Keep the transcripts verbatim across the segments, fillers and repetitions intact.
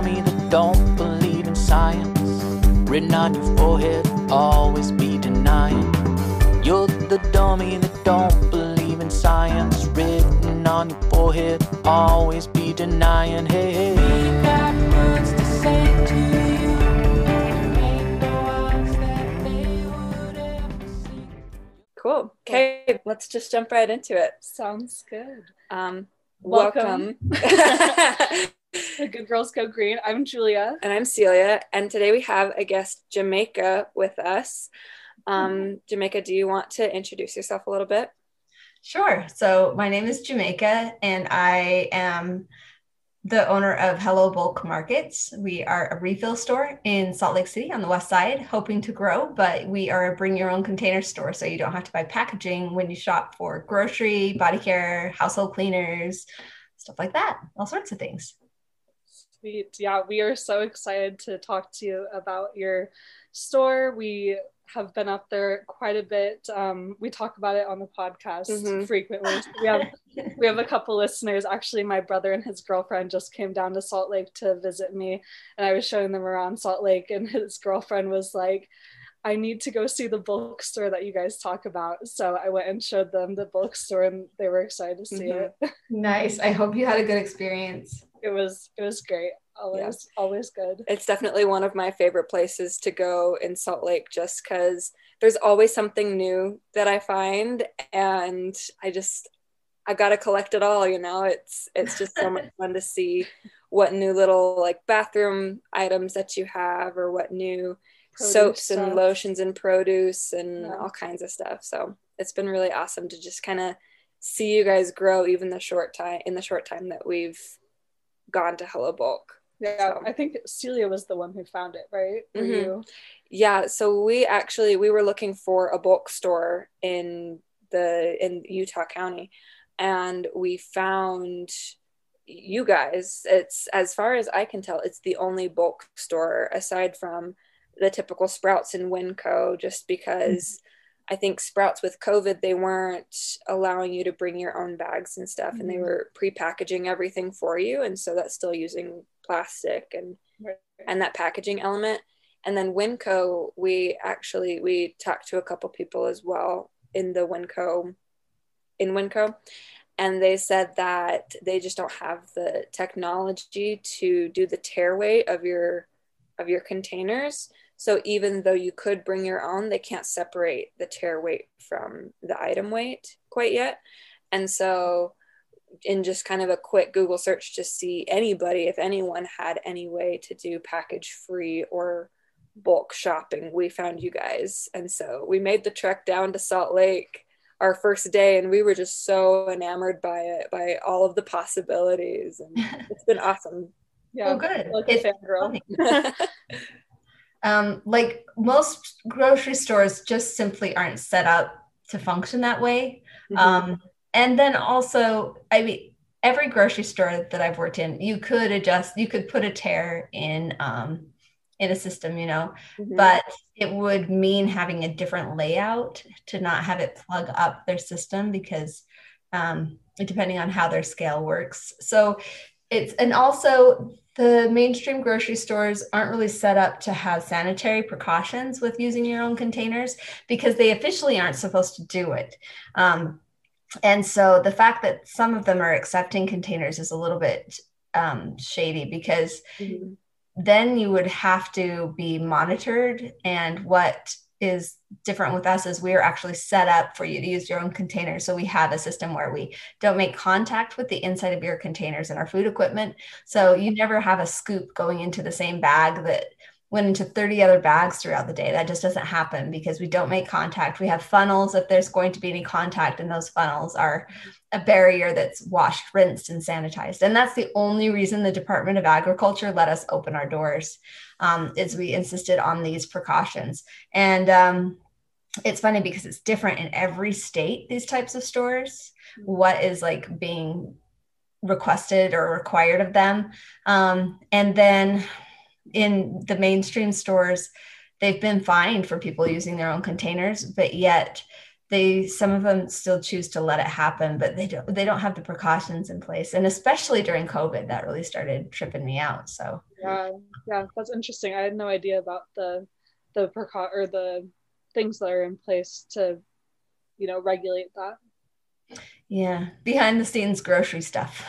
dummy that don't believe in science. Written on your forehead, always be denying. You're the dummy that don't believe in science. Written on your forehead, always be denying. Hey, hey. We got words to say to you. There ain't no odds that they would ever see. Cool. Okay, let's just jump right into it. Sounds good. Um, Welcome. welcome. The Good Girls Go Green. I'm Julia. And I'm Celia. And today we have a guest, Jamaica, with us. Um, Jamaica, do you want to introduce yourself a little bit? Sure. So my name is Jamaica, and I am the owner of Hello Bulk Markets. We are a refill store in Salt Lake City on the west side, hoping to grow, but we are a bring your own container store, so you don't have to buy packaging when you shop for grocery, body care, household cleaners, stuff like that, all sorts of things. Sweet. Yeah, we are so excited to talk to you about your store. We have been up there quite a bit. Um, we talk about it on the podcast Mm-hmm. frequently. We have we have a couple listeners. Actually, my brother and his girlfriend just came down to Salt Lake to visit me, and I was showing them around Salt Lake, and his girlfriend was like, I need to go see the bookstore that you guys talk about. So I went and showed them the bookstore, and they were excited to see Mm-hmm. it. Nice. I hope you had a good experience. It was it was great. Always yeah. always good. It's definitely one of my favorite places to go in Salt Lake, just because there's always something new that I find, and I just I gotta collect it all. You know, it's it's just so much fun to see what new little like bathroom items that you have, or what new Produce soaps stuff. and lotions and produce and Yeah. all kinds of stuff. So it's been really awesome to just kind of see you guys grow, even the short time in the short time that we've gone to Hello Bulk. Yeah, So. I think Celia was the one who found it, right? Were Mm-hmm. you? Yeah, so we actually we were looking for a bulk store in the in Utah County, and we found you guys. It's, as far as I can tell, it's the only bulk store aside from the typical Sprouts and Winco, just because I think Sprouts with COVID, they weren't allowing you to bring your own bags and stuff, mm-hmm. and they were pre-packaging everything for you, and so that's still using plastic and Right. and that packaging element. And then Winco, we actually we talked to a couple people as well in the Winco in Winco, and they said that they just don't have the technology to do the tear weight of your of your containers. So even though you could bring your own, they can't separate the tear weight from the item weight quite yet. And so in just kind of a quick Google search to see anybody, if anyone had any way to do package free or bulk shopping, we found you guys. And so we made the trek down to Salt Lake our first day, and we were just so enamored by it, by all of the possibilities. And it's been awesome. Yeah, Oh, good. like a fangirl. Um, like most grocery stores just simply aren't set up to function that way. Mm-hmm. Um, and then also, I mean, every grocery store that I've worked in, you could adjust, you could put a tear in, um, in a system, you know, Mm-hmm. but it would mean having a different layout to not have it plug up their system, because um, depending on how their scale works. So it's, and also the mainstream grocery stores aren't really set up to have sanitary precautions with using your own containers, because they officially aren't supposed to do it. Um, and so the fact that some of them are accepting containers is a little bit um, shady, because Mm-hmm. then you would have to be monitored. And what is different with us is we are actually set up for you to use your own container. So we have a system where we don't make contact with the inside of your containers and our food equipment. So you never have a scoop going into the same bag that went into thirty other bags throughout the day. That just doesn't happen, because we don't make contact. We have funnels if there's going to be any contact, and those funnels are a barrier that's washed, rinsed, and sanitized. And that's the only reason the Department of Agriculture let us open our doors, um, is we insisted on these precautions. And um, it's funny because it's different in every state, these types of stores, what is like being requested or required of them. Um, and then in the mainstream stores, they've been fined for people using their own containers, but yet they, some of them still choose to let it happen, but they don't, they don't have the precautions in place. And especially during COVID, that really started tripping me out. So yeah, yeah, that's interesting. I had no idea about the, the precau or the things that are in place to, you know, regulate that. Yeah, behind the scenes grocery stuff.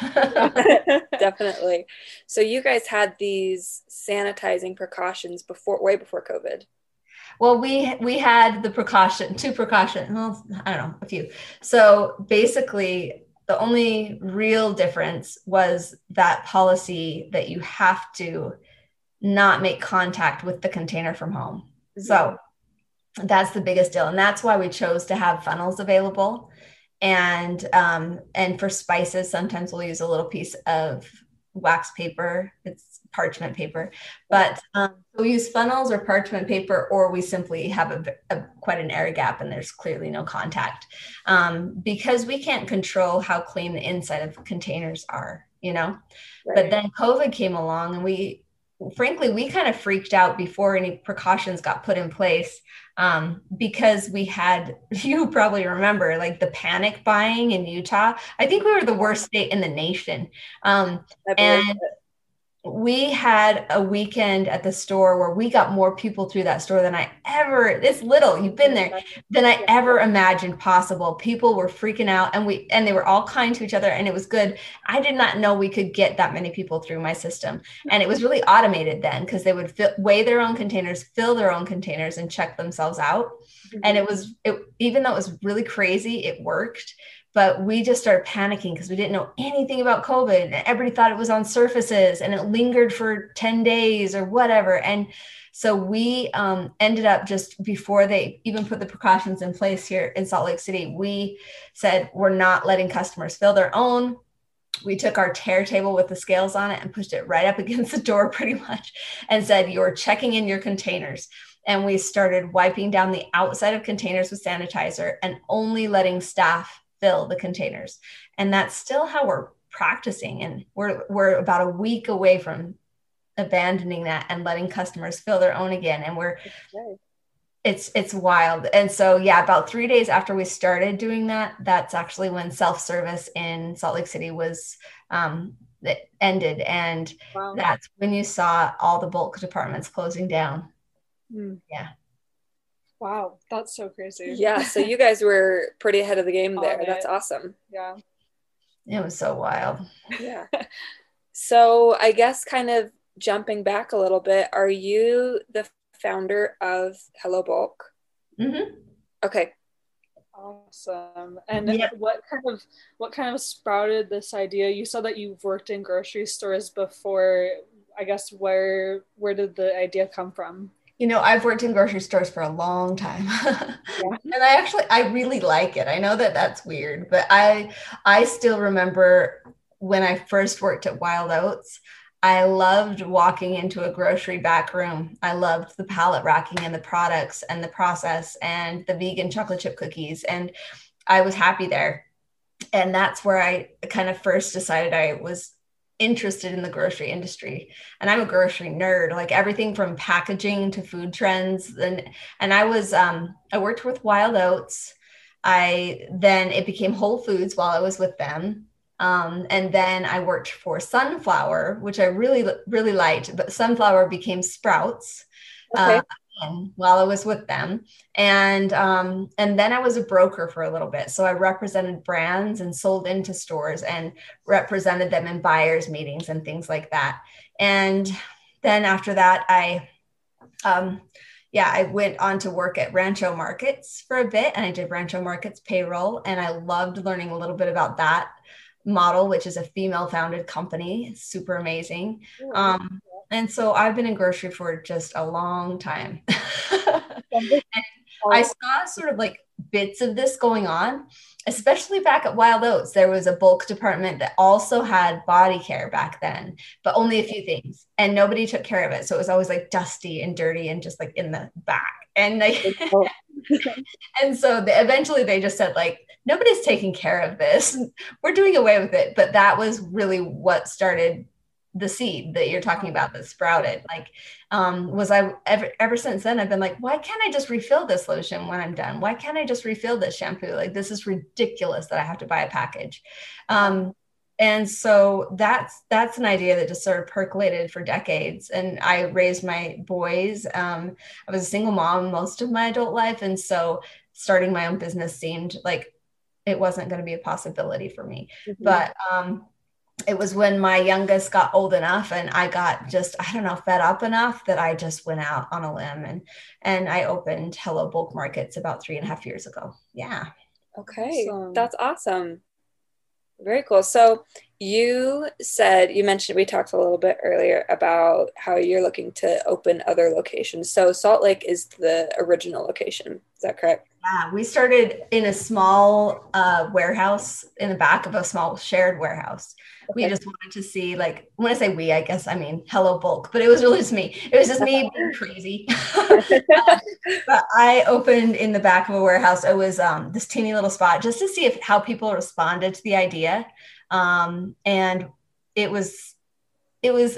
Definitely. So you guys had these sanitizing precautions before, way before COVID. Well, we we had the precaution, two precautions, well, I don't know, a few. So basically, the only real difference was that policy that you have to not make contact with the container from home. Mm-hmm. So that's the biggest deal. And that's why we chose to have funnels available. And um, and for spices, sometimes we'll use a little piece of wax paper. It's parchment paper, but um, we use funnels or parchment paper, or we simply have a, a quite an air gap and there's clearly no contact, um, because we can't control how clean the inside of containers are, you know. Right. But then COVID came along, and we, frankly, we kind of freaked out before any precautions got put in place. Um, because we had, you probably remember, like the panic buying in Utah. I think we were the worst state in the nation. Um, and it. we had a weekend at the store where we got more people through that store than I ever, it's little, you've been there, than I ever imagined possible. People were freaking out, and we, and they were all kind to each other, and it was good. I did not know we could get that many people through my system. And it was really automated then, because they would fill, weigh their own containers, fill their own containers, and check themselves out. Mm-hmm. And it was, it, even though it was really crazy, it worked. But we just started panicking because we didn't know anything about COVID. And everybody thought it was on surfaces and it lingered for ten days or whatever. And so we um, ended up, just before they even put the precautions in place here in Salt Lake City, we said, we're not letting customers fill their own. We took our tear table with the scales on it and pushed it right up against the door pretty much, and said, you're checking in your containers. And we started wiping down the outside of containers with sanitizer and only letting staff fill the containers. And that's still how we're practicing. And we're, we're about a week away from abandoning that and letting customers fill their own again. And we're, okay. it's, it's wild. And so, yeah, about three days after we started doing that, that's actually when self-service in Salt Lake City was, um, it ended. And wow. That's when you saw all the bulk departments closing down. Mm. Yeah. Wow, that's so crazy. Yeah, so you guys were pretty ahead of the game there. Oh, that's awesome. Yeah. It was so wild. Yeah. So I guess kind of jumping back a little bit, are you the founder of Hello Bulk? Mm-hmm. Okay. Awesome. And yep. what kind of what kind of sprouted this idea? You said that you've worked in grocery stores before. I guess where where did the idea come from? You know, I've worked in grocery stores for a long time. Yeah. And I actually, I really like it. I know that that's weird, but I, I still remember when I first worked at Wild Oats, I loved walking into a grocery back room. I loved the pallet racking and the products and the process and the vegan chocolate chip cookies. And I was happy there. And that's where I kind of first decided I was interested in the grocery industry. And I'm a grocery nerd, like everything from packaging to food trends. And, and I was, um, I worked with Wild Oats. I, then it became Whole Foods while I was with them. Um, and then I worked for Sunflower, which I really, really liked, but Sunflower became Sprouts. Okay. Uh, while I was with them. And, um, and then I was a broker for a little bit. So I represented brands and sold into stores and represented them in buyers meetings and things like that. And then after that, I, um, yeah, I went on to work at Rancho Markets for a bit, and I did Rancho Markets payroll. And I loved learning a little bit about that model, which is a female founded company. It's super amazing. Um, and so I've been in grocery for just a long time. And I saw sort of like bits of this going on, especially back at Wild Oats. There was a bulk department that also had body care back then, but only a few things, and nobody took care of it. So it was always like dusty and dirty and just like in the back. And they, and so they, eventually they just said like, nobody's taking care of this. We're doing away with it. But that was really what started the seed that you're talking about that sprouted. Like, um, was I ever, ever since then, I've been like, why can't I just refill this lotion when I'm done? Why can't I just refill this shampoo? Like, this is ridiculous that I have to buy a package. Um, and so that's, that's an idea that just sort of percolated for decades. And I raised my boys. Um, I was a single mom most of my adult life. And so starting my own business seemed like it wasn't going to be a possibility for me. Mm-hmm. But, um, it was when my youngest got old enough and I got just, I don't know, fed up enough that I just went out on a limb and, and I opened Hello Bulk Markets about three and a half years ago. Yeah. Okay. So, that's awesome. Very cool. So you said, you mentioned, we talked a little bit earlier about how you're looking to open other locations. So Salt Lake is the original location. Is that correct? Yeah, we started in a small uh, warehouse in the back of a small shared warehouse. Okay. We just wanted to see, like, when I say we, I guess I mean Hello Bulk, but it was really just me. It was just me being crazy. uh, but I opened in the back of a warehouse. It was um, this teeny little spot just to see if how people responded to the idea. Um, and it was, it was,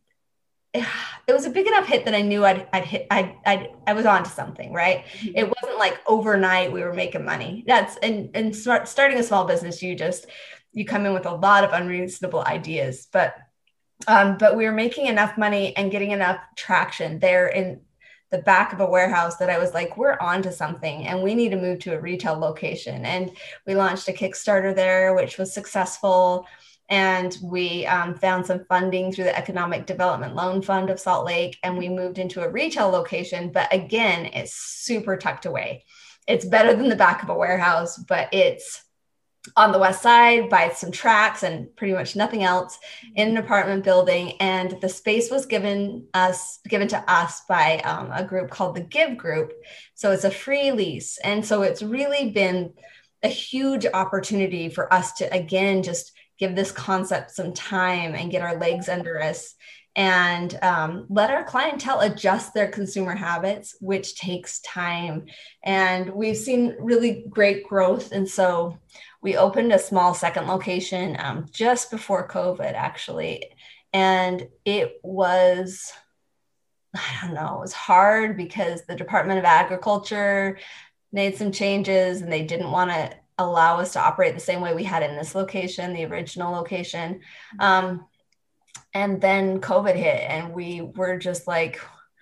it was a big enough hit that I knew I'd, I'd hit, I, I, I was onto something, right? Mm-hmm. It wasn't like overnight we were making money. That's, and, and start, starting a small business, you just, you come in with a lot of unreasonable ideas, but, um, but we were making enough money and getting enough traction there in the back of a warehouse that I was like, we're onto something and we need to move to a retail location. And we launched a Kickstarter there, which was successful. And we um, found some funding through the Economic Development Loan Fund of Salt Lake, and we moved into a retail location. But again, it's super tucked away. It's better than the back of a warehouse, but it's on the west side by some tracks and pretty much nothing else in an apartment building. And the space was given us, given to us by um, a group called the Give Group. So it's a free lease. And so it's really been a huge opportunity for us to, again, just give this concept some time and get our legs under us and um, let our clientele adjust their consumer habits, which takes time. And we've seen really great growth. And so we opened a small second location um, just before COVID, actually. And it was, I don't know, it was hard because the Department of Agriculture made some changes and they didn't want to allow us to operate the same way we had in this location, the original location. Um, and then COVID hit and we were just like,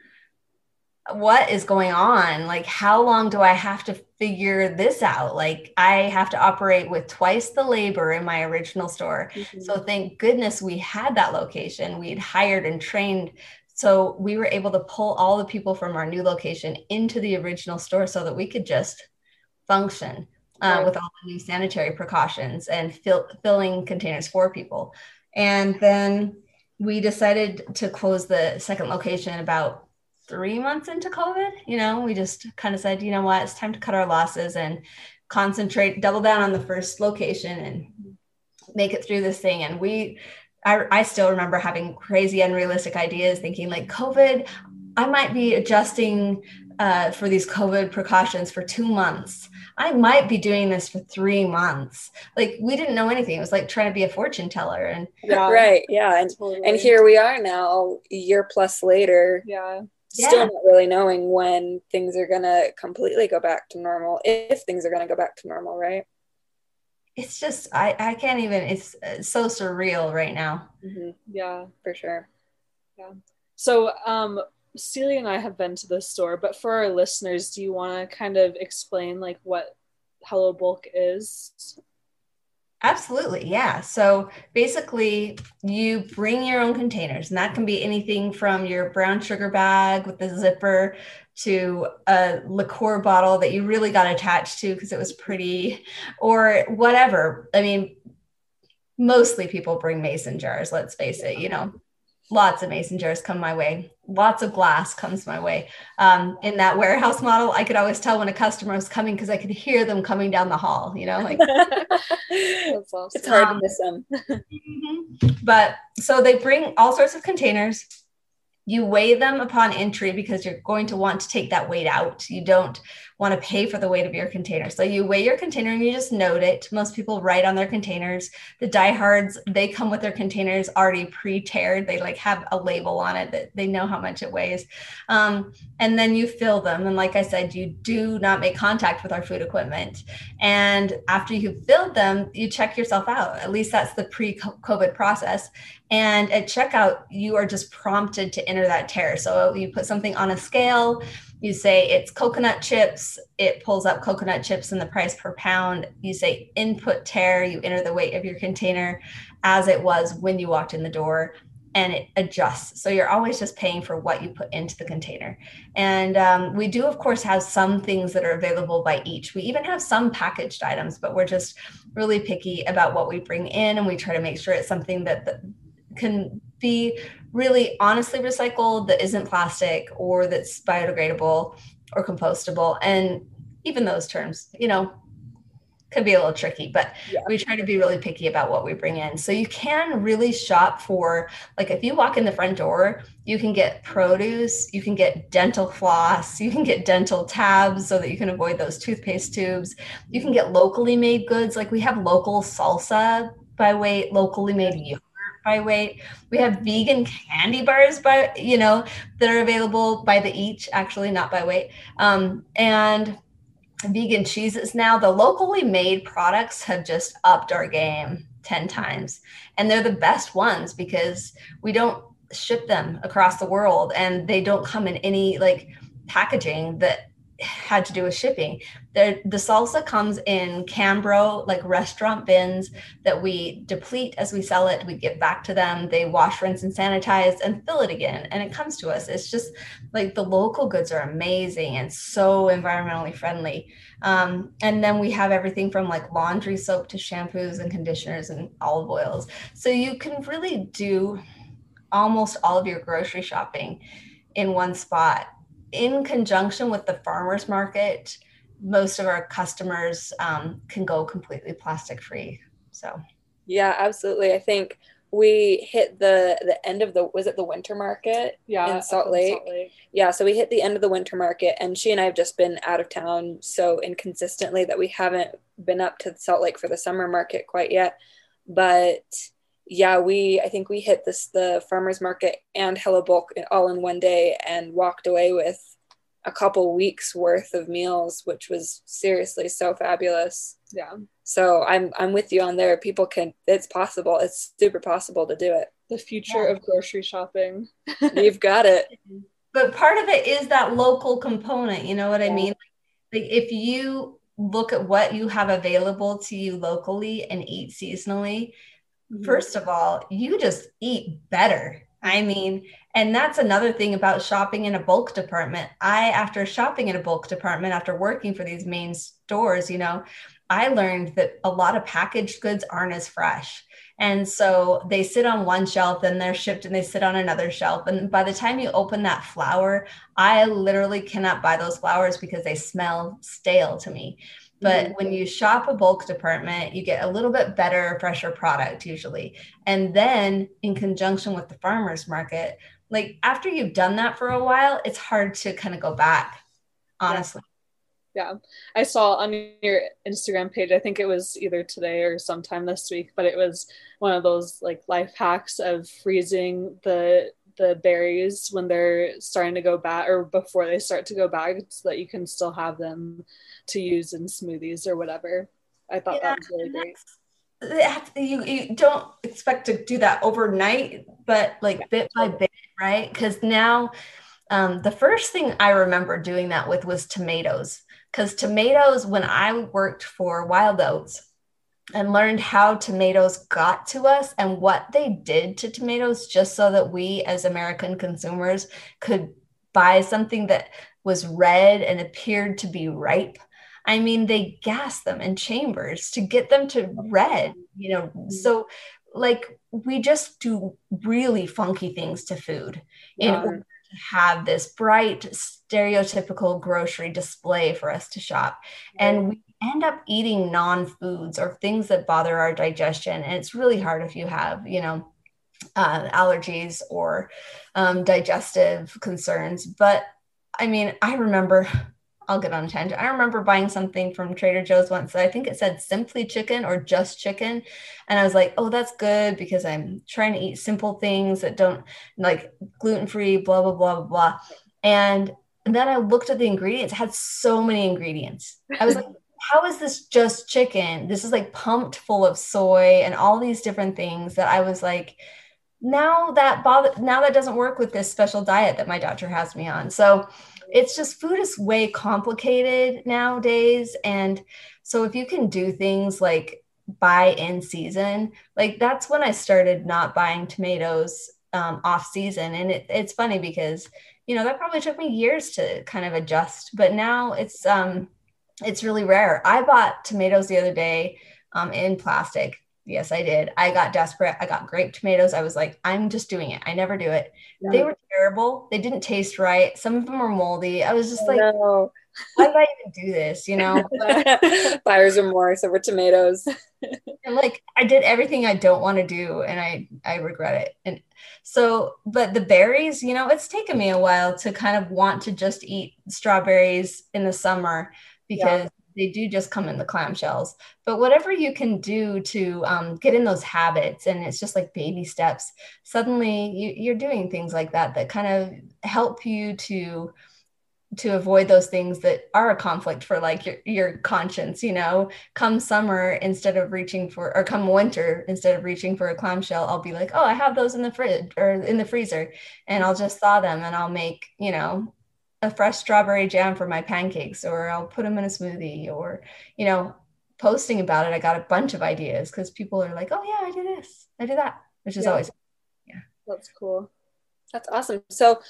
what is going on? Like, how long do I have to figure this out? Like, I have to operate with twice the labor in my original store. Mm-hmm. So thank goodness we had that location. We'd hired and trained. So we were able to pull all the people from our new location into the original store so that we could just function uh, right. with all the new sanitary precautions and fill, filling containers for people. And then we decided to close the second location about three months into COVID. You know, we just kind of said, you know what, it's time to cut our losses and concentrate, double down on the first location and make it through this thing. And we, I, I still remember having crazy, unrealistic ideas, thinking like COVID, I might be adjusting uh, for these COVID precautions for two months. I might be doing this for three months. Like, we didn't know anything. It was like trying to be a fortune teller. And yeah. Right. Yeah. And, totally. And here we are now, a year plus later. Yeah. Still yeah. not really knowing when things are going to completely go back to normal, if things are going to go back to normal, right? It's just, I, I can't even, it's, it's so surreal right now. Mm-hmm. Yeah, for sure. Yeah. So, um, Celia and I have been to the store, but for our listeners, do you want to kind of explain like what Hello Bulk is? Absolutely. Yeah. So basically you bring your own containers, and that can be anything from your brown sugar bag with the zipper to a liqueur bottle that you really got attached to because it was pretty, or whatever. I mean, mostly people bring mason jars, let's face it, you know, lots of mason jars come my way. Lots of glass comes my way. Um, in that warehouse model, I could always tell when a customer was coming because I could hear them coming down the hall, you know, like That's awesome. It's hard um, to miss them. mm-hmm. But so they bring all sorts of containers. You weigh them upon entry because you're going to want to take that weight out. You don't want to pay for the weight of your container. So you weigh your container and you just note it. Most people write on their containers. The diehards, they come with their containers already pre-tared. They like have a label on it that they know how much it weighs. Um, and then you fill them. And like I said, you do not make contact with our food equipment. And after you've filled them, you check yourself out. At least that's the pre-COVID process. And at checkout, you are just prompted to enter that tare. So you put something on a scale, you say it's coconut chips, it pulls up coconut chips and the price per pound. You say input tare, you enter the weight of your container as it was when you walked in the door, and it adjusts. So you're always just paying for what you put into the container. And um, we do, of course, have some things that are available by each. We even have some packaged items, but we're just really picky about what we bring in, and we try to make sure it's something that the, can be really honestly recycled, that isn't plastic, or that's biodegradable or compostable. And even those terms, you know, could be a little tricky, but yeah. we try to be really picky about what we bring in. So you can really shop for, like, if you walk in the front door, you can get produce, you can get dental floss, you can get dental tabs so that you can avoid those toothpaste tubes. You can get locally made goods. Like we have local salsa by weight, locally made yogurt by weight. We have vegan candy bars by, you know, that are available by the each, actually not by weight. Um, and vegan cheeses now. The locally made products have just upped our game ten times. And they're the best ones because we don't ship them across the world, and they don't come in any like packaging that had to do with shipping. The, the salsa comes in Cambro, like restaurant bins that we deplete as we sell it. We give back to them. They wash, rinse, and sanitize and fill it again. And it comes to us. It's just like the local goods are amazing and so environmentally friendly. Um, and then we have everything from like laundry soap to shampoos and conditioners and olive oils. So you can really do almost all of your grocery shopping in one spot. In conjunction with the farmers market, most of our customers um, can go completely plastic free. So, yeah, absolutely. I think we hit the the end of the, was it the winter market? Yeah, in Salt Lake? Salt Lake. Yeah, so we hit the end of the winter market, and she and I have just been out of town so inconsistently that we haven't been up to Salt Lake for the summer market quite yet. But yeah, we, I think we hit this, the farmers market and Hello Bulk all in one day and walked away with a couple weeks worth of meals, which was seriously so fabulous. Yeah. So I'm, I'm with you on there. People can, it's possible. It's super possible to do it. The future yeah. of grocery shopping. You've got it. But part of it is that local component. You know what yeah. I mean? Like if you look at what you have available to you locally and eat seasonally, first of all, you just eat better. I mean, and that's another thing about shopping in a bulk department. I, after shopping in a bulk department, after working for these main stores, you know, I learned that a lot of packaged goods aren't as fresh. And so they sit on one shelf, then they're shipped and they sit on another shelf. And by the time you open that flower, I literally cannot buy those flowers because they smell stale to me. But mm-hmm. when you shop a bulk department, you get a little bit better, fresher product usually. And then in conjunction with the farmers market, like after you've done that for a while, it's hard to kind of go back, honestly. Yeah. I saw on your Instagram page, I think it was either today or sometime this week, but it was one of those like life hacks of freezing the the berries when they're starting to go bad or before they start to go bad so that you can still have them to use in smoothies or whatever. I thought yeah, that was really great. You, you don't expect to do that overnight, but like bit by bit, right? Because now um, the first thing I remember doing that with was tomatoes. Because tomatoes, when I worked for Wild Oats and learned how tomatoes got to us and what they did to tomatoes just so that we as American consumers could buy something that was red and appeared to be ripe. I mean, they gassed them in chambers to get them to red, you know, so like we just do really funky things to food in yeah. order to have this bright, stereotypical grocery display for us to shop. And we end up eating non-foods or things that bother our digestion. And it's really hard if you have, you know, uh, allergies or um, digestive concerns. But I mean, I remember I'll get on a tangent. I remember buying something from Trader Joe's once that I think it said Simply Chicken or Just Chicken. And I was like, oh, that's good because I'm trying to eat simple things that don't like gluten-free, blah, blah, blah, blah, blah. And then I looked at the ingredients. It had so many ingredients. I was like, how is this just chicken? This is like pumped full of soy and all these different things that I was like, now that bother, now that doesn't work with this special diet that my doctor has me on. So it's just food is way complicated nowadays. And so if you can do things like buy in season, like that's when I started not buying tomatoes um, off season. And it, it's funny because, you know, that probably took me years to kind of adjust, but now it's, um, it's really rare. I bought tomatoes the other day um, in plastic. Yes, I did. I got desperate. I got grape tomatoes. I was like, I'm just doing it. I never do it. Yeah. They were terrible. They didn't taste right. Some of them were moldy. I was just like, no. Why did I even do this? You know, buyer's remorse over tomatoes. And like, I did everything I don't want to do and I, I regret it. And so, but the berries, you know, it's taken me a while to kind of want to just eat strawberries in the summer because yeah. they do just come in the clamshells. But whatever you can do to um, get in those habits, and it's just like baby steps, suddenly you, you're doing things like that that kind of help you to to avoid those things that are a conflict for like your, your conscience, you know, come summer, instead of reaching for, or come winter, instead of reaching for a clamshell, I'll be like, oh, I have those in the fridge or in the freezer, and I'll just thaw them and I'll make, you know, a fresh strawberry jam for my pancakes, or I'll put them in a smoothie, or, you know, posting about it. I got a bunch of ideas because people are like, oh yeah, I do this, I do that, which is yeah. always, yeah. That's cool. That's awesome. So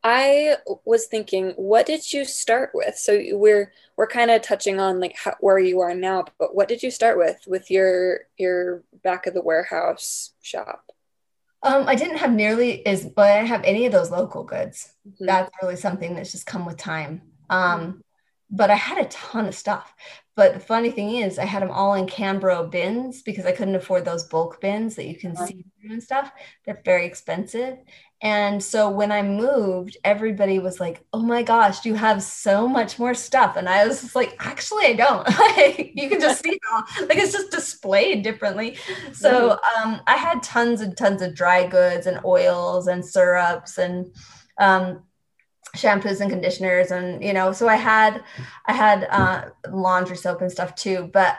I was thinking, what did you start with? So we're, we're kind of touching on like how, where you are now, but what did you start with, with your, your back of the warehouse shop? Um, I didn't have nearly as, but I didn't have any of those local goods. Mm-hmm. That's really something that's just come with time. Um, mm-hmm. But I had a ton of stuff. But the funny thing is I had them all in Cambro bins because I couldn't afford those bulk bins that you can mm-hmm. see through and stuff. They're very expensive. And so when I moved, everybody was like, oh my gosh, you have so much more stuff. And I was just like, actually, I don't. Like, you can just see it all. Like, it's just displayed differently. So um, I had tons and tons of dry goods and oils and syrups and um, shampoos and conditioners. And, you know, so I had, I had uh, laundry soap and stuff too. But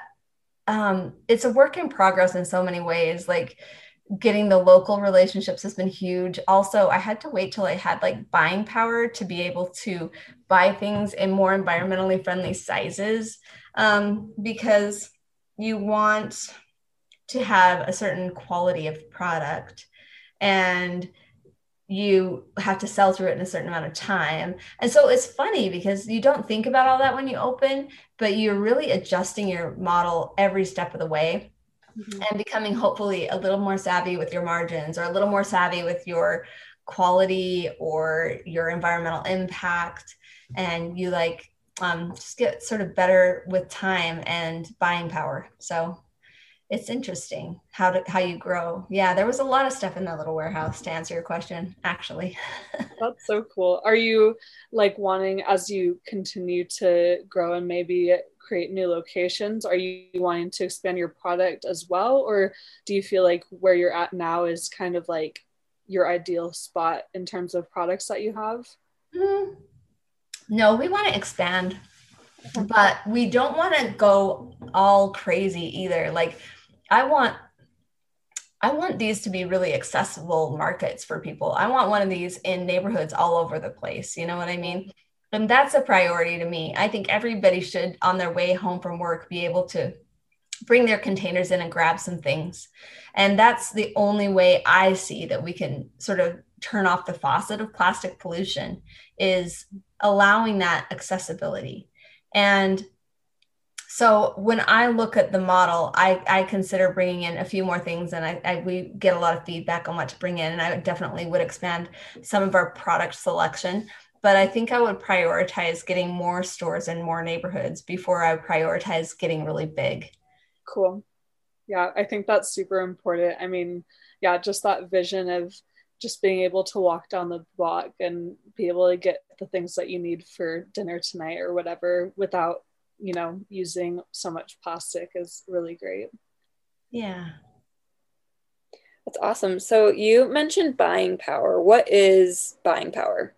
um, it's a work in progress in so many ways. Like, getting the local relationships has been huge. Also, I had to wait till I had like buying power to be able to buy things in more environmentally friendly sizes, um, because you want to have a certain quality of product and you have to sell through it in a certain amount of time. And so it's funny because you don't think about all that when you open, but you're really adjusting your model every step of the way. Mm-hmm. And becoming hopefully a little more savvy with your margins, or a little more savvy with your quality or your environmental impact. And you like um, just get sort of better with time and buying power. So it's interesting how to, how you grow. Yeah, there was a lot of stuff in that little warehouse, to answer your question, actually. That's so cool. Are you like wanting, as you continue to grow and maybe create new locations, are you wanting to expand your product as well? Or do you feel like where you're at now is kind of like your ideal spot in terms of products that you have? Mm, no, we want to expand, but we don't want to go all crazy either. Like I want, I want these to be really accessible markets for people. I want one of these in neighborhoods all over the place. You know what I mean? And that's a priority to me. I think everybody should, on their way home from work, be able to bring their containers in and grab some things. And that's the only way I see that we can sort of turn off the faucet of plastic pollution, is allowing that accessibility. And so when I look at the model, I, I consider bringing in a few more things, and I, I we get a lot of feedback on what to bring in. And I definitely would expand some of our product selection. But I think I would prioritize getting more stores in more neighborhoods before I prioritize getting really big. Cool. Yeah, I think that's super important. I mean, yeah, just that vision of just being able to walk down the block and be able to get the things that you need for dinner tonight or whatever without, you know, using so much plastic is really great. Yeah. That's awesome. So you mentioned buying power. What is buying power?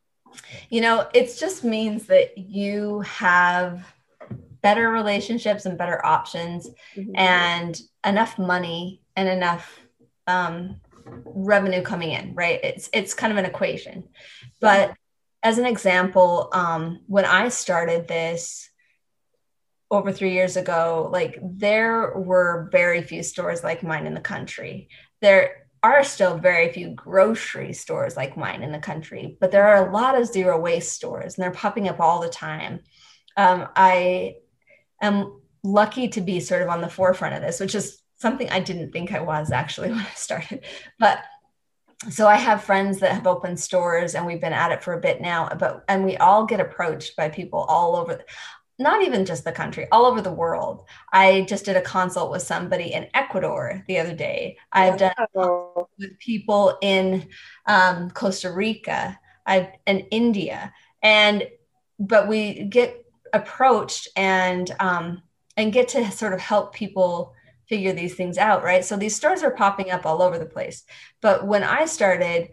You know, it just means that you have better relationships and better options, mm-hmm. and enough money and enough um, revenue coming in, right? It's it's kind of an equation. But as an example, um, when I started this over three years ago, like there were very few stores like mine in the country. There are still very few grocery stores like mine in the country, but there are a lot of zero waste stores and they're popping up all the time. Um, I am lucky to be sort of on the forefront of this, which is something I didn't think I was actually when I started. But so I have friends that have opened stores and we've been at it for a bit now, but, and we all get approached by people all over, the, not even just the country, all over the world. I just did a consult with somebody in Ecuador the other day. I've done Wow. with people in um, Costa Rica, I've and India, and but we get approached and um, and get to sort of help people figure these things out, right? So these stores are popping up all over the place. But when I started,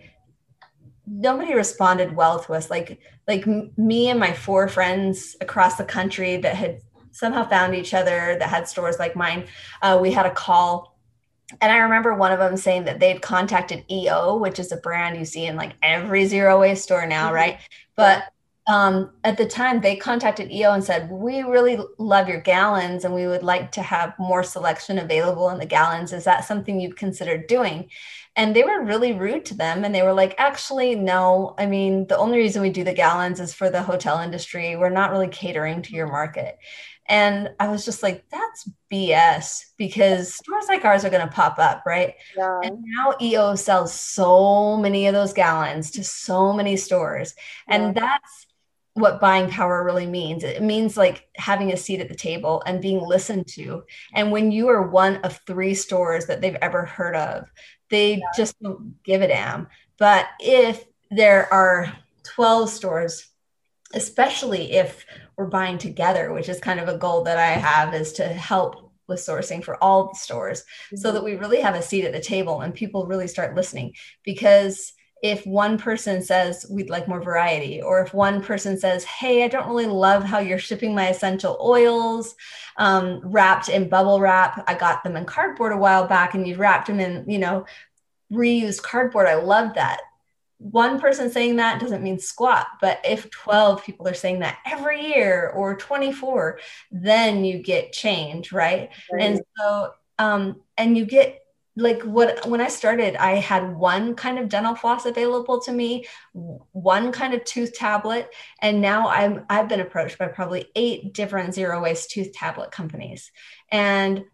nobody responded well to us. Like, like me and my four friends across the country that had somehow found each other that had stores like mine, uh, we had a call. And I remember one of them saying that they'd contacted E O, which is a brand you see in like every zero waste store now, mm-hmm. right? But um, at the time they contacted E O and said, we really love your gallons and we would like to have more selection available in the gallons. Is that something you've considered doing? And they were really rude to them. And they were like, actually, no. I mean, the only reason we do the gallons is for the hotel industry. We're not really catering to your market. And I was just like, that's B S, because stores like ours are going to pop up, right? Yeah. And now E O sells so many of those gallons to so many stores. Yeah. And that's what buying power really means. It means like having a seat at the table and being listened to. And when you are one of three stores that they've ever heard of, they yeah. just don't give a damn. But if there are twelve stores, especially if we're buying together, which is kind of a goal that I have, is to help with sourcing for all the stores, mm-hmm. so that we really have a seat at the table and people really start listening. Because if one person says we'd like more variety, or if one person says, hey, I don't really love how you're shipping my essential oils um, wrapped in bubble wrap. I got them in cardboard a while back and you wrapped them in, you know, reused cardboard. I love that. One person saying that doesn't mean squat, but if twelve people are saying that every year, or twenty-four, then you get change, right? right. And so, um, and you get like what, when I started, I had one kind of dental floss available to me, one kind of tooth tablet. And now I'm, I've been approached by probably eight different zero waste tooth tablet companies. And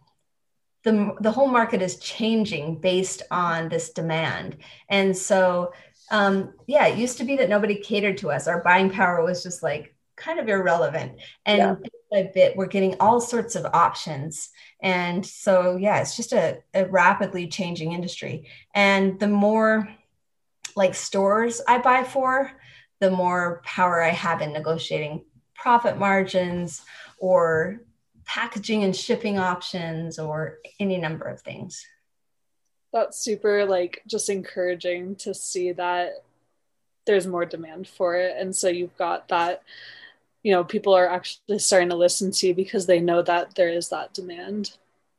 the, the whole market is changing based on this demand. And so, um, yeah, it used to be that nobody catered to us. Our buying power was just like kind of irrelevant. And yeah. bit by bit, we're getting all sorts of options. And so, yeah, it's just a, a rapidly changing industry. And the more like stores I buy for, the more power I have in negotiating profit margins or packaging and shipping options or any number of things. That's super like just encouraging to see that there's more demand for it. And so you've got that, you know, people are actually starting to listen to you because they know that there is that demand.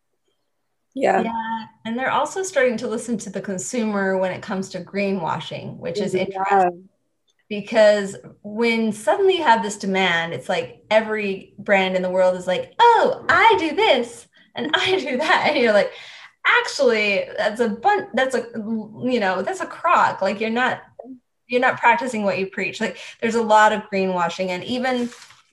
Yeah. Yeah. And they're also starting to listen to the consumer when it comes to greenwashing, which is yeah. interesting. Because when suddenly you have this demand, it's like every brand in the world is like, oh, I do this and I do that. And you're like, actually, that's a bunch, that's a, you know, that's a crock. Like you're not, you're not practicing what you preach. Like there's a lot of greenwashing. And even,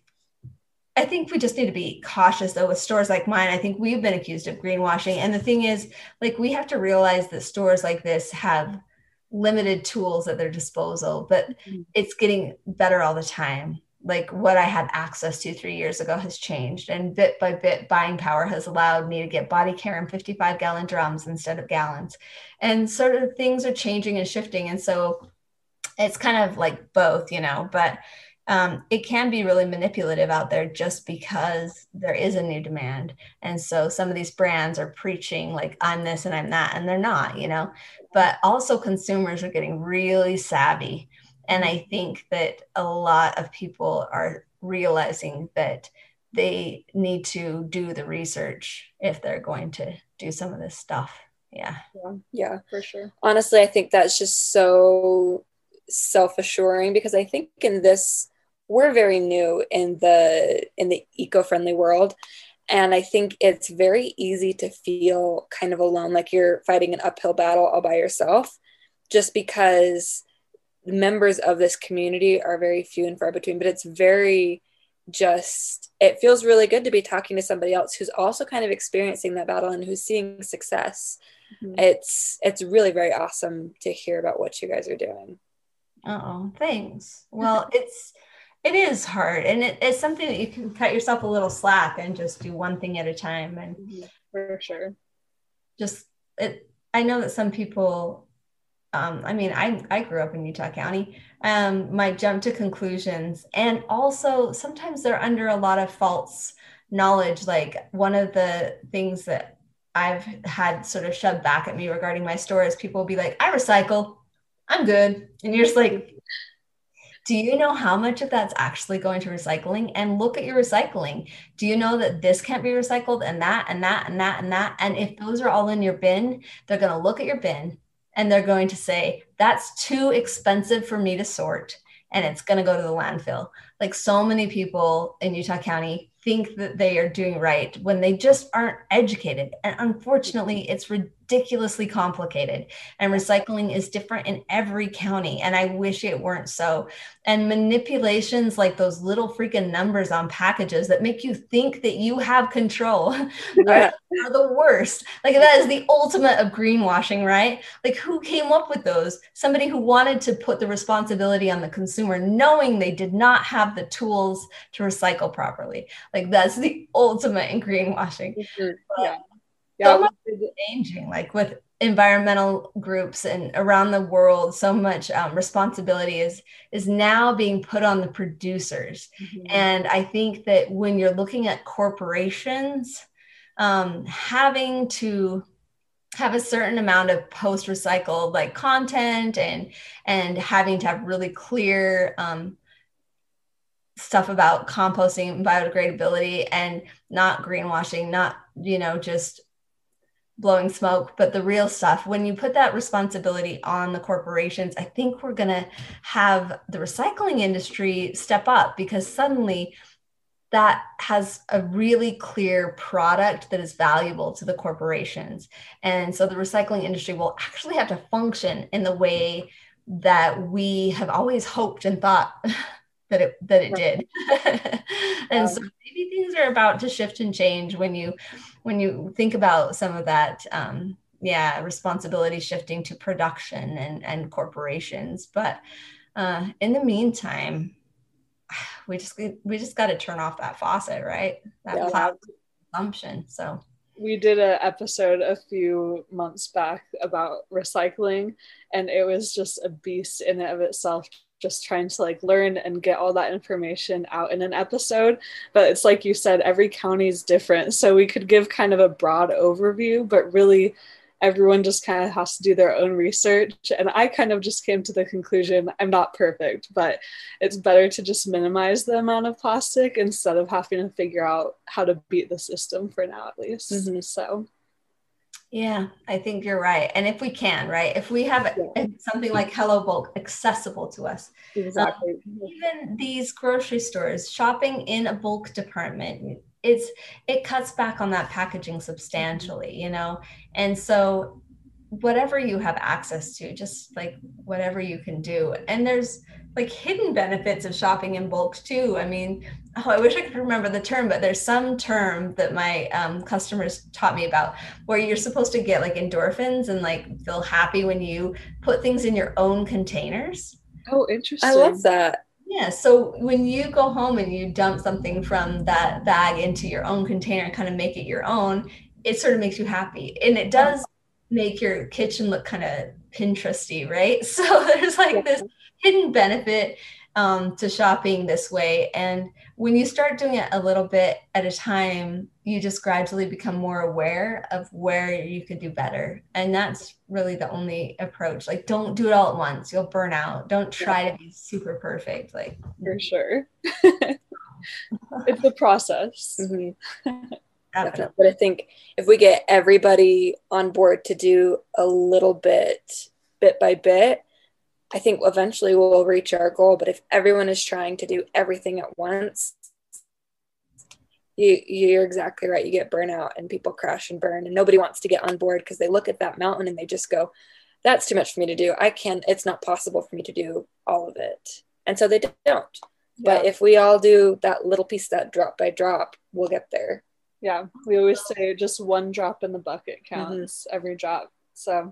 I think we just need to be cautious though with stores like mine. I think we've been accused of greenwashing. And the thing is, like, we have to realize that stores like this have limited tools at their disposal, but it's getting better all the time. like what I had access to three years ago has changed, and bit by bit buying power has allowed me to get body care in fifty-five gallon drums instead of gallons, and sort of things are changing and shifting. And so it's kind of like both, you know, but um, it can be really manipulative out there just because there is a new demand. And so some of these brands are preaching like I'm this and I'm that, and they're not, you know, but also consumers are getting really savvy. And I think that a lot of people are realizing that they need to do the research if they're going to do some of this stuff. Yeah. Yeah, yeah, For sure. Honestly, I think that's just so self-assuring, because I think in this, we're very new in the in the eco-friendly world. And I think it's very easy to feel kind of alone, like you're fighting an uphill battle all by yourself, just because members of this community are very few and far between. But it's very just, it feels really good to be talking to somebody else who's also kind of experiencing that battle and who's seeing success. Mm-hmm. It's it's really very awesome to hear about what you guys are doing. Oh, thanks. Well, it's it is hard, and it, it's something that you can cut yourself a little slack and just do one thing at a time. And mm-hmm. For sure, just it. I know that some people. Um, I mean, I, I grew up in Utah County, um, might jump to conclusions. And also sometimes they're under a lot of false knowledge. Like one of the things that I've had sort of shoved back at me regarding my store is people will be like, I recycle, I'm good. And you're just like, do you know how much of that's actually going to recycling? And look at your recycling. Do you know that this can't be recycled and that and that and that and that? And if those are all in your bin, they're going to look at your bin and they're going to say, that's too expensive for me to sort, and it's going to go to the landfill. Like so many people in Utah County think that they are doing right when they just aren't educated. And unfortunately, it's ridiculously complicated. And recycling is different in every county. And I wish it weren't so. And manipulations like those little freaking numbers on packages that make you think that you have control yeah. are, are the worst. Like that is the ultimate of greenwashing, right? Like who came up with those? Somebody who wanted to put the responsibility on the consumer, knowing they did not have the tools to recycle properly. Like that's the ultimate in greenwashing. Mm-hmm. Yeah. Yeah. So much is changing, like with environmental groups and around the world, so much um, responsibility is is now being put on the producers. Mm-hmm. And I think that when you're looking at corporations, um, having to have a certain amount of post-recycled like content and and having to have really clear um, stuff about composting and biodegradability and not greenwashing, not, you know, just blowing smoke, but the real stuff. When you put that responsibility on the corporations, I think we're going to have the recycling industry step up, because suddenly that has a really clear product that is valuable to the corporations. And so the recycling industry will actually have to function in the way that we have always hoped and thought that it that it did. And um, so maybe things are about to shift and change when you when you think about some of that um yeah responsibility shifting to production and and corporations. But uh in the meantime, we just we just got to turn off that faucet, right? That yeah. plastic consumption. So we did an episode a few months back about recycling, and it was just a beast in and of itself, just trying to like learn and get all that information out in an episode. But it's like you said, every county is different. So we could give kind of a broad overview, but really everyone just kind of has to do their own research. And I kind of just came to the conclusion, I'm not perfect, but it's better to just minimize the amount of plastic instead of having to figure out how to beat the system for now, at least. Mm-hmm. So yeah, I think you're right. And if we can, right, if we have yeah. something like Hello Bulk accessible to us, exactly. Um, even these grocery stores, shopping in a bulk department, it's it cuts back on that packaging substantially, you know. And so whatever you have access to, just like whatever you can do. And there's like hidden benefits of shopping in bulk too. I mean, oh, I wish I could remember the term, but there's some term that my um, customers taught me about where you're supposed to get like endorphins and like feel happy when you put things in your own containers. Oh, interesting. I love that. Yeah. So when you go home and you dump something from that bag into your own container and kind of make it your own, it sort of makes you happy. And it does make your kitchen look kind of Pinteresty, right? So there's like this hidden benefit um, to shopping this way. And when you start doing it a little bit at a time, you just gradually become more aware of where you could do better. And that's really the only approach. Like, don't do it all at once. You'll burn out. Don't try to be super perfect. Like, for sure. It's a process. Mm-hmm. Definitely. But I think if we get everybody on board to do a little bit, bit by bit, I think eventually we'll reach our goal. But if everyone is trying to do everything at once, you, you're exactly right. You get burnout and people crash and burn, and nobody wants to get on board because they look at that mountain and they just go, that's too much for me to do. I can't, it's not possible for me to do all of it. And so they don't. Yeah. But if we all do that little piece, that drop by drop, we'll get there. Yeah. We always say just one drop in the bucket counts, mm-hmm. every drop. So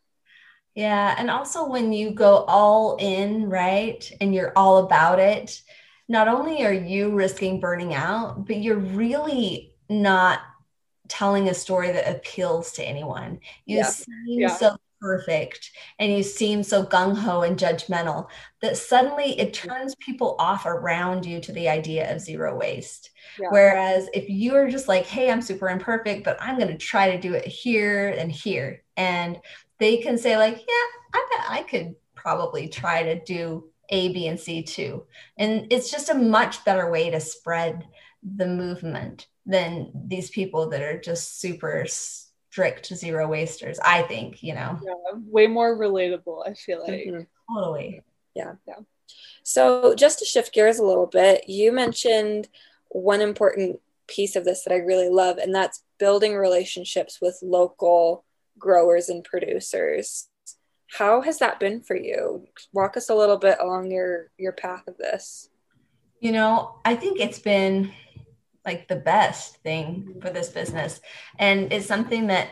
yeah. And also when you go all in, right, and you're all about it, not only are you risking burning out, but you're really not telling a story that appeals to anyone. You yeah. seem yeah. so perfect and you seem so gung-ho and judgmental that suddenly it turns people off around you to the idea of zero waste. Yeah. Whereas if you're just like, hey, I'm super imperfect, but I'm going to try to do it here and here. And they can say like, yeah, I bet I could probably try to do A, B, and C too. And it's just a much better way to spread the movement than these people that are just super strict zero wasters, I think, you know. Yeah, way more relatable, I feel like. Mm-hmm. Totally. Yeah. Yeah. So just to shift gears a little bit, you mentioned one important piece of this that I really love, and that's building relationships with local growers and producers. How has that been for you? Walk us a little bit along your, your path of this. You know, I think it's been like the best thing for this business. And it's something that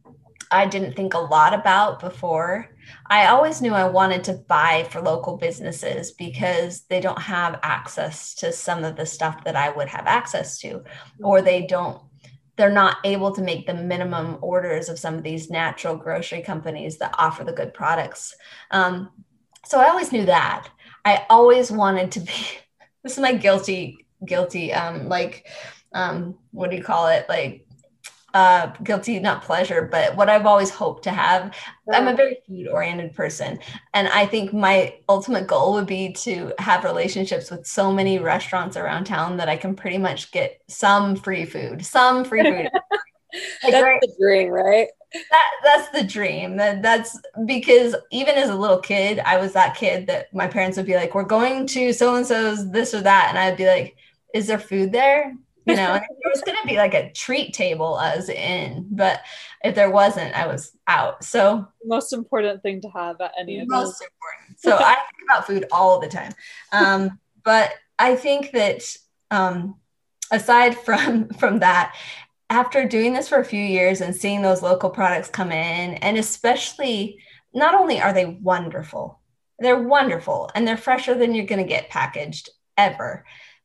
I didn't think a lot about before. I always knew I wanted to buy for local businesses because they don't have access to some of the stuff that I would have access to, or they don't, they're not able to make the minimum orders of some of these natural grocery companies that offer the good products. Um, so I always knew that. I always wanted to be, this is my guilty guilty, um, like, um, what do you call it? Like, uh, guilty, not pleasure, but what I've always hoped to have. I'm a very food oriented person. And I think my ultimate goal would be to have relationships with so many restaurants around town that I can pretty much get some free food, some free food. Like, that's right? The dream, right? That that's the dream. That that's because even as a little kid, I was that kid that my parents would be like, we're going to so-and-so's this or that. And I'd be like, is there food there? You know, and there was going to be like a treat table I was in, but if there wasn't, I was out. So the most important thing to have at any of most important. So I think about food all the time. Um, but I think that um, aside from, from that, after doing this for a few years and seeing those local products come in, and especially not only are they wonderful, they're wonderful and they're fresher than you're going to get packaged ever.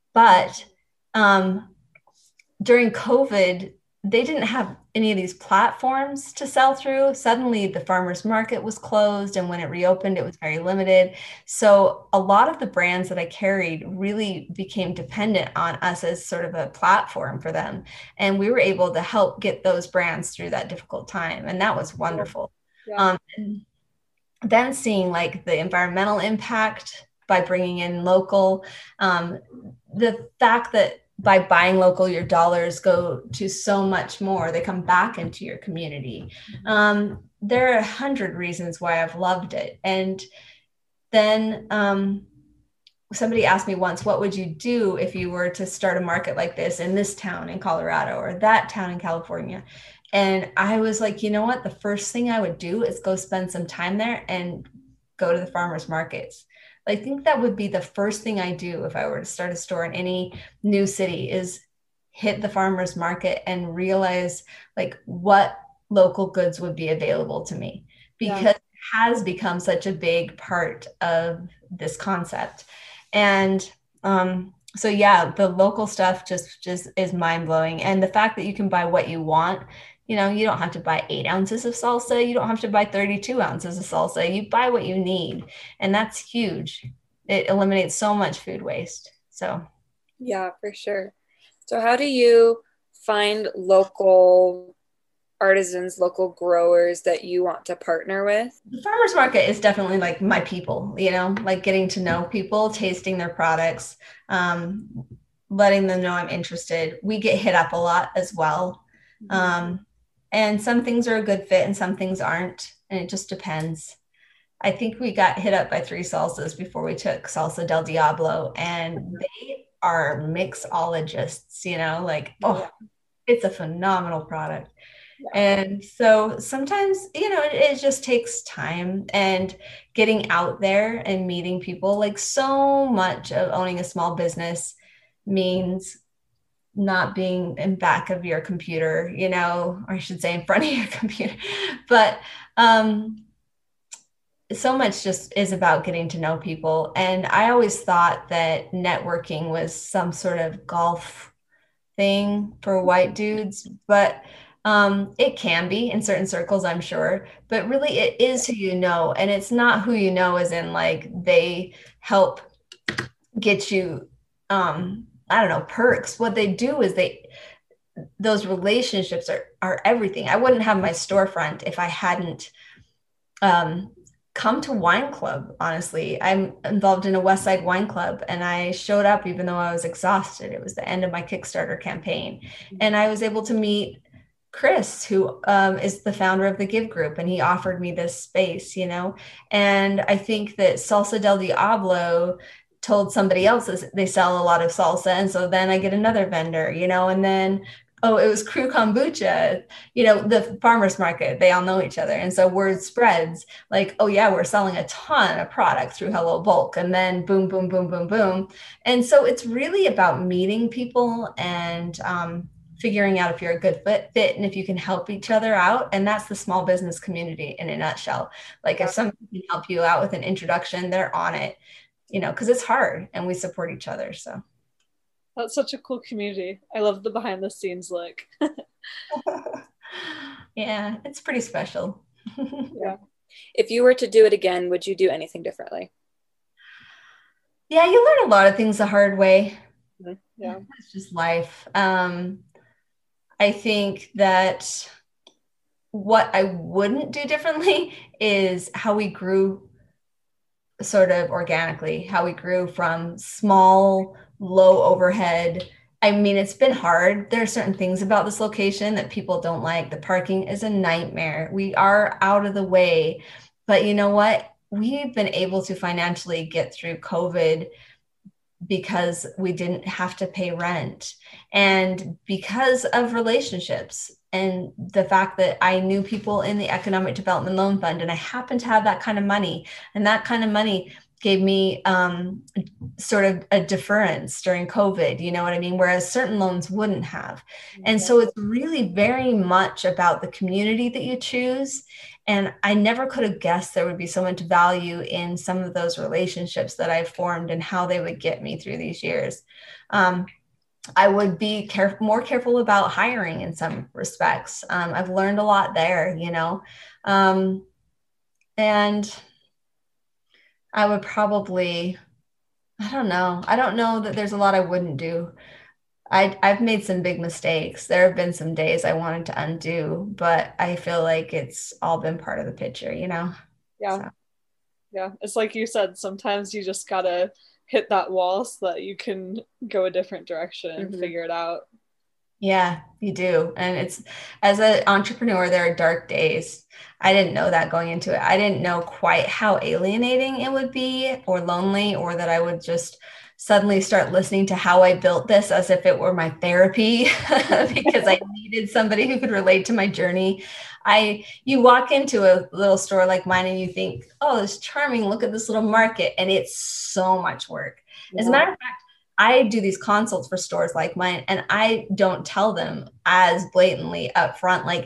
But um, during COVID, they didn't have any of these platforms to sell through. Suddenly the farmers market was closed. And when it reopened, it was very limited. So a lot of the brands that I carried really became dependent on us as sort of a platform for them. And we were able to help get those brands through that difficult time. And that was wonderful. Yeah. Um, and then seeing like the environmental impact by bringing in local, um, the fact that by buying local, your dollars go to so much more. They come back into your community. Um, there are a hundred reasons why I've loved it. And then um, somebody asked me once, what would you do if you were to start a market like this in this town in Colorado or that town in California? And I was like, you know what? The first thing I would do is go spend some time there and go to the farmers markets. I think that would be the first thing I do if I were to start a store in any new city is hit the farmer's market and realize like what local goods would be available to me, because yeah. it has become such a big part of this concept. And um, so, yeah, the local stuff just, just is mind blowing. And the fact that you can buy what you want, you know, you don't have to buy eight ounces of salsa. You don't have to buy thirty-two ounces of salsa. You buy what you need. And that's huge. It eliminates so much food waste. So, yeah, for sure. So how do you find local artisans, local growers that you want to partner with? The farmers market is definitely like my people, you know, like getting to know people, tasting their products, um, letting them know I'm interested. We get hit up a lot as well. Um, and some things are a good fit and some things aren't. And it just depends. I think we got hit up by three salsas before we took Salsa del Diablo, and they are mixologists, you know, like, oh, yeah. It's a phenomenal product. Yeah. And so sometimes, you know, it, it just takes time and getting out there and meeting people. Like, so much of owning a small business means not being in back of your computer, you know, or I should say in front of your computer. But um, so much just is about getting to know people. And I always thought that networking was some sort of golf thing for white dudes, but um, it can be in certain circles, I'm sure, but really it is who you know. And it's not who you know as in like they help get you, um, I don't know, perks. What they do is they, those relationships are, are everything. I wouldn't have my storefront if I hadn't um, come to wine club. Honestly, I'm involved in a West Side wine club, and I showed up even though I was exhausted. It was the end of my Kickstarter campaign. Mm-hmm. And I was able to meet Chris, who um, is the founder of the Give Group, and he offered me this space, you know. And I think that Salsa del Diablo told somebody else they sell a lot of salsa, and so then I get another vendor, you know. And then oh, it was Crew Kombucha, you know, the farmers market, they all know each other. And so word spreads like, oh yeah, we're selling a ton of product through Hello Bulk, and then boom, boom, boom, boom, boom. And so it's really about meeting people and um, figuring out if you're a good fit, fit and if you can help each other out. And that's the small business community in a nutshell. Like if somebody can help you out with an introduction, they're on it, you know, because it's hard and we support each other. So. That's such a cool community. I love the behind the scenes look. Yeah, it's pretty special. Yeah. If you were to do it again, would you do anything differently? Yeah, you learn a lot of things the hard way. Mm-hmm. Yeah. It's just life. Um, I think that what I wouldn't do differently is how we grew sort of organically, how we grew from small, low overhead. I mean, it's been hard. There are certain things about this location that people don't like. The parking is a nightmare. We are out of the way, but you know what? We've been able to financially get through COVID because we didn't have to pay rent, and because of relationships and the fact that I knew people in the Economic Development Loan Fund, and I happened to have that kind of money, and that kind of money gave me um, sort of a deference during COVID, you know what I mean? Whereas certain loans wouldn't have. And so it's really very much about the community that you choose. And I never could have guessed there would be so much value in some of those relationships that I formed and how they would get me through these years. Um, I would be care- more careful about hiring in some respects. Um, I've learned a lot there, you know, um, and I would probably, I don't know. I don't know that there's a lot I wouldn't do. I, I've made some big mistakes. There have been some days I wanted to undo, but I feel like it's all been part of the picture, you know? Yeah. So. Yeah. It's like you said, sometimes you just gotta hit that wall so that you can go a different direction and mm-hmm. figure it out. Yeah, you do. And it's, as an entrepreneur, there are dark days. I didn't know that going into it. I didn't know quite how alienating it would be, or lonely, or that I would just suddenly start listening to how I built this as if it were my therapy because I needed somebody who could relate to my journey. I, you walk into a little store like mine and you think, oh, it's charming. Look at this little market. And it's so much work. Yeah. As a matter of fact, I do these consults for stores like mine, and I don't tell them as blatantly up front, like,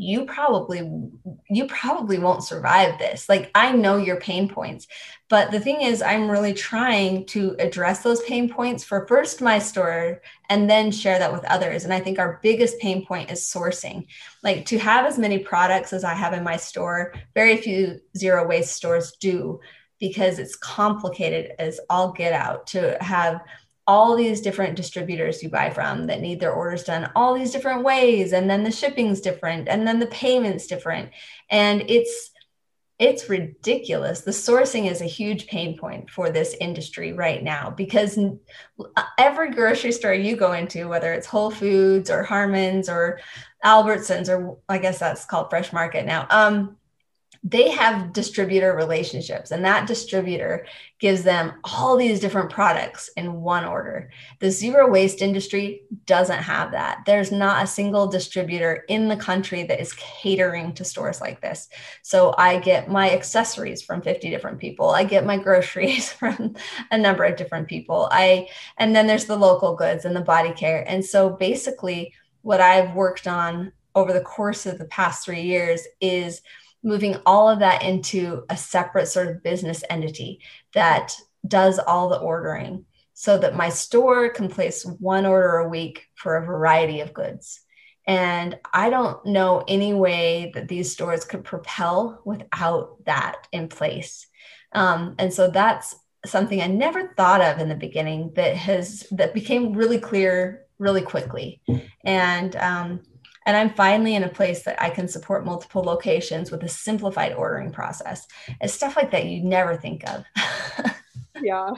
you probably, you probably won't survive this. Like, I know your pain points, but the thing is, I'm really trying to address those pain points for first my store and then share that with others. And I think our biggest pain point is sourcing. Like, to have as many products as I have in my store, very few zero waste stores do, because it's complicated as all get out to have all these different distributors you buy from that need their orders done all these different ways. And then the shipping's different. And then the payment's different. And it's, it's ridiculous. The sourcing is a huge pain point for this industry right now, because every grocery store you go into, whether it's Whole Foods or Harmon's or Albertsons, or I guess that's called Fresh Market now, um, they have distributor relationships, and that distributor gives them all these different products in one order. The zero waste industry doesn't have that. There's not a single distributor in the country that is catering to stores like this. So I get my accessories from fifty different people. I get my groceries from a number of different people. I, and then there's the local goods and the body care. And so basically what I've worked on over the course of the past three years is moving all of that into a separate sort of business entity that does all the ordering, so that my store can place one order a week for a variety of goods. And I don't know any way that these stores could propel without that in place. Um, and so that's something I never thought of in the beginning that has, that became really clear really quickly. And, um, And I'm finally in a place that I can support multiple locations with a simplified ordering process. It's stuff like that you never think of. Yeah,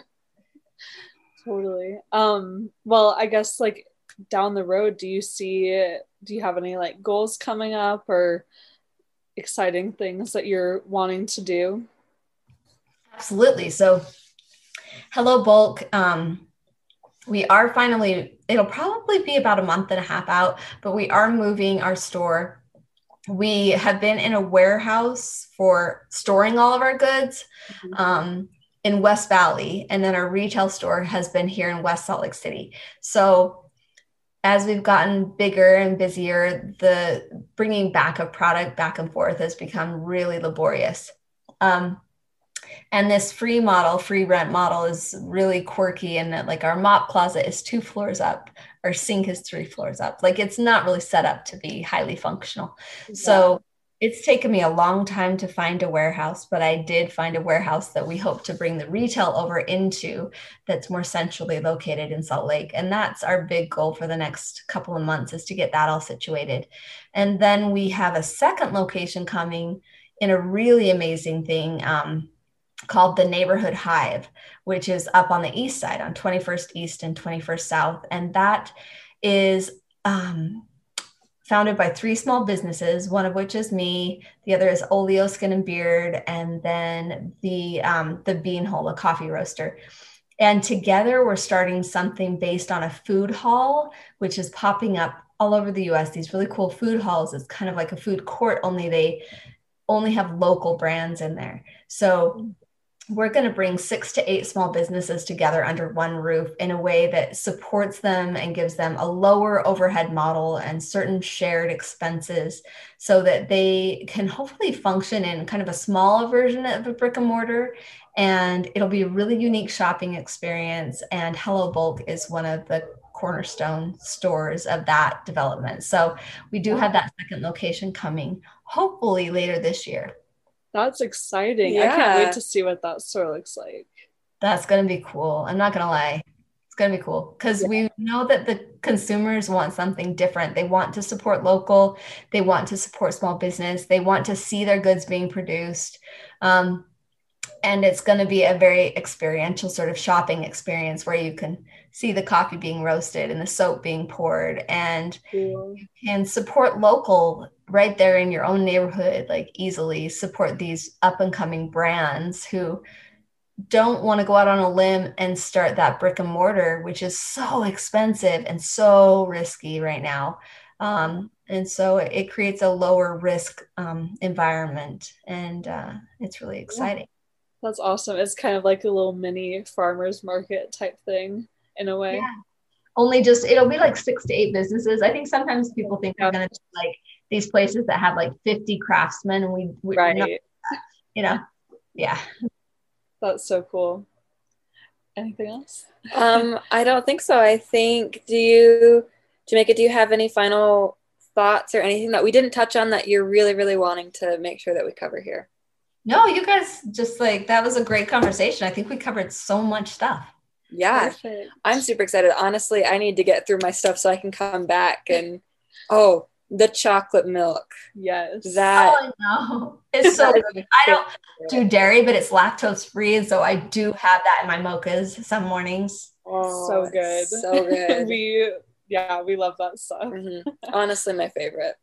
totally. Um, well, I guess like down the road, do you see, do you have any like goals coming up or exciting things that you're wanting to do? Absolutely. So Hello Bulk, um, we are finally, it'll probably be about a month and a half out, but we are moving our store. We have been in a warehouse for storing all of our goods mm-hmm. um, in West Valley. And then our retail store has been here in West Salt Lake City. So as we've gotten bigger and busier, the bringing back of product back and forth has become really laborious. Um, And this free model, free rent model is really quirky in that, like, our mop closet is two floors up, our sink is three floors up. Like, it's not really set up to be highly functional. Yeah. So it's taken me a long time to find a warehouse, but I did find a warehouse that we hope to bring the retail over into that's more centrally located in Salt Lake. And that's our big goal for the next couple of months, is to get that all situated. And then we have a second location coming in a really amazing thing, um, called the Neighborhood Hive, which is up on the east side on twenty-first East and twenty-first South. And that is um, founded by three small businesses, one of which is me, the other is Oleo Skin and Beard, and then the, um, the Beanhole, a coffee roaster. And together we're starting something based on a food hall, which is popping up all over the U S, these really cool food halls. It's kind of like a food court, only they only have local brands in there. So we're going to bring six to eight small businesses together under one roof in a way that supports them and gives them a lower overhead model and certain shared expenses, so that they can hopefully function in kind of a smaller version of a brick and mortar. And it'll be a really unique shopping experience. And Hello Bulk is one of the cornerstone stores of that development. So we do have that second location coming, hopefully later this year. That's exciting. Yeah. I can't wait to see what that store looks like. That's going to be cool. I'm not going to lie. It's going to be cool because yeah. we know that the consumers want something different. They want to support local. They want to support small business. They want to see their goods being produced. Um, and it's going to be a very experiential sort of shopping experience where you can see the coffee being roasted and the soap being poured, and yeah. you can support local right there in your own neighborhood, like easily support these up and coming brands who don't want to go out on a limb and start that brick and mortar, which is so expensive and so risky right now. Um, and so it creates a lower risk um, environment, and uh, it's really exciting. That's awesome. It's kind of like a little mini farmer's market type thing in a way. Yeah. Only just, it'll be like six to eight businesses. I think sometimes people think they're going to be like these places that have like fifty craftsmen, and we, we right. not, you know, yeah. That's so cool. Anything else? um, I don't think so. I think, do you, Jamaica, do you have any final thoughts or anything that we didn't touch on that you're really, really wanting to make sure that we cover here? No, you guys just like, that was a great conversation. I think we covered so much stuff. Yeah. Perfect. I'm super excited. Honestly, I need to get through my stuff so I can come back and, oh, the chocolate milk. Yes. That. Oh, no. It's so good. I don't do dairy, but it's lactose free. And so I do have that in my mochas some mornings. Oh, so good. So good. we, yeah, we love that stuff. Mm-hmm. Honestly, my favorite.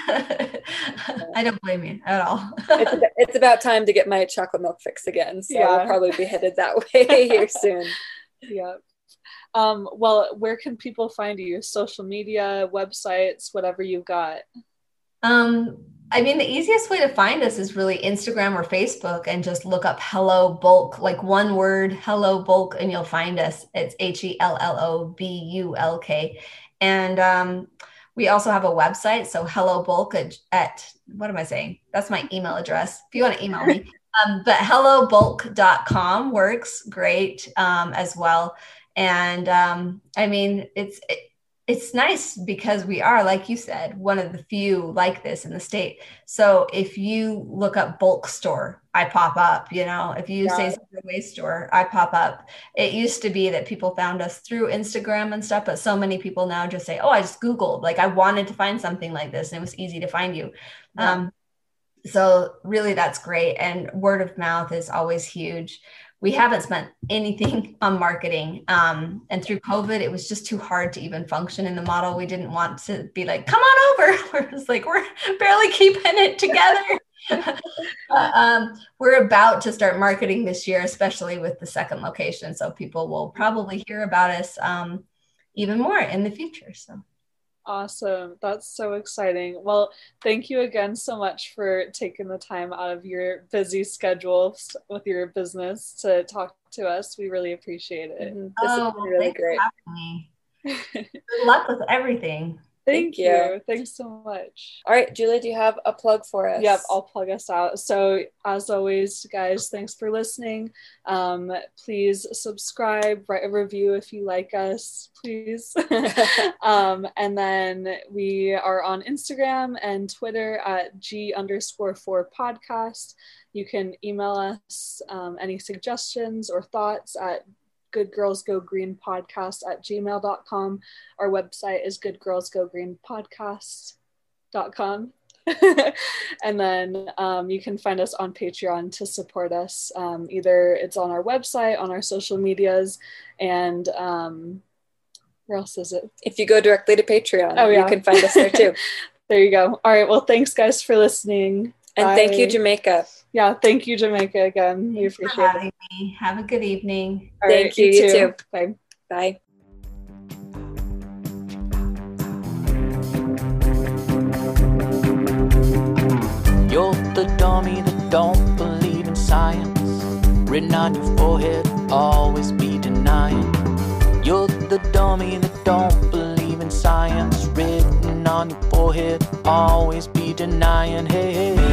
I don't blame you at all. it's, about, it's about time to get my chocolate milk fix again. So yeah. I'll probably be headed that way here soon. Yeah. Um, well, where can people find you? Social media, websites, whatever you've got. Um, I mean, the easiest way to find us is really Instagram or Facebook, and just look up Hello Bulk, like one word, Hello Bulk, and you'll find us. It's H E L L O B U L K. And um, we also have a website. So Hello Bulk at, at, what am I saying? That's my email address. If you want to email me. Um, but hello bulk dot com works great um, as well. And um, I mean, it's it, it's nice because we are, like you said, one of the few like this in the state. So if you look up bulk store, I pop up. You know, if you yeah. say zero waste store, I pop up. It used to be that people found us through Instagram and stuff, but so many people now just say, "Oh, I just Googled. Like I wanted to find something like this, and it was easy to find you." Yeah. Um, So really that's great. And word of mouth is always huge. We haven't spent anything on marketing. Um, and through COVID, it was just too hard to even function in the model. We didn't want to be like, come on over. We're just like, we're barely keeping it together. uh, um, we're about to start marketing this year, especially with the second location. So people will probably hear about us um, even more in the future. So. Awesome. That's so exciting. Well, thank you again so much for taking the time out of your busy schedule with your business to talk to us. We really appreciate it. Mm-hmm. This oh, has been really great. Good luck with everything. Thank, Thank you. you. Thanks so much. All right, Julia, do you have a plug for us? Yep, I'll plug us out. So as always, guys, thanks for listening. Um, please subscribe, write a review if you like us, please. um, and then we are on Instagram and Twitter at G underscore four podcast. You can email us um, any suggestions or thoughts at Good Girls Go Green podcast at gmail dot com. Our website is good girls go green podcast dot com. And then um, you can find us on Patreon to support us. Um, either it's on our website, on our social medias, and um, where else is it? If you go directly to Patreon, oh, yeah. you can find us there too. There you go. All right. Well, thanks guys for listening. And Bye. Thank you, Jamaica. Yeah, thank you, Jamaica, again. Thanks we appreciate for having it. Me. Have a good evening. All thank right, you, you too. too. Bye. Bye. You're the dummy that don't believe in science. Written on your forehead, always be denying. You're the dummy that don't believe in science. Written on your forehead, always be denying. Hey, hey, hey.